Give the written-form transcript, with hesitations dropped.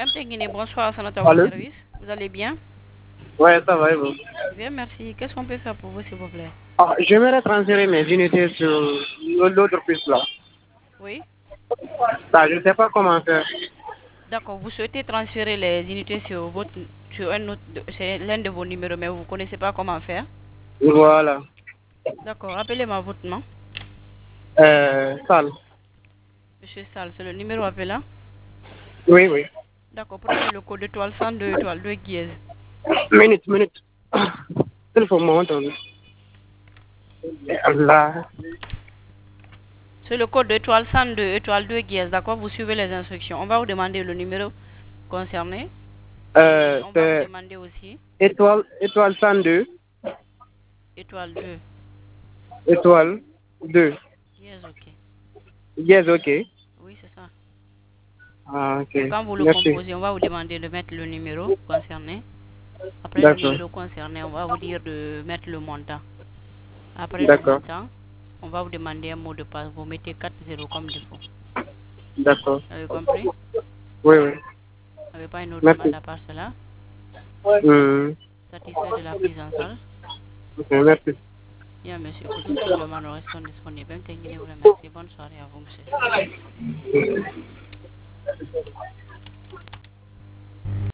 Guinée, bonsoir, c'est notre Allô? service. Vous allez bien? Ouais, ça va, et vous? Bien, merci. Qu'est-ce qu'on peut faire pour vous, s'il vous plaît? Ah, j'aimerais transférer mes unités sur l'autre piste là. Oui? Ça, je ne sais pas comment faire. D'accord, vous souhaitez transférer les unités sur un autre, c'est l'un de vos numéros, mais vous ne connaissez pas comment faire? Voilà. D'accord, rappelez-moi votre nom. Salle. Monsieur Sall, c'est le numéro appelant. Oui, oui. D'accord, prenez le code étoile 102 étoile 2 dièse. Minute, minute. Téléphone monte. Allah. C'est le code étoile 102 étoile 2 dièse, d'accord? Vous suivez les instructions. On va vous demander le numéro concerné et on va vous C'est demander aussi étoile 102, étoile 2. étoile 2. Yes, ok. Yes, ok. Oui, c'est ça. Ah, ok. Et quand vous le Merci. composez, on va vous demander de mettre le numéro concerné. Après le D'accord. numéro concerné, on va vous dire de mettre le montant. Après le D'accord. montant, on va vous demander un mot de passe. Vous mettez 4 0 comme défaut. D'accord. Vous avez compris? Oui, oui. Vous n'avez pas une autre demande Merci. à part cela? Hmm. Satisfait de la prise en charge? Ok, merci. Bien, monsieur. Pour tout supplément, nous restons disponibles. Vous remercie. Bonne soirée à vous, monsieur.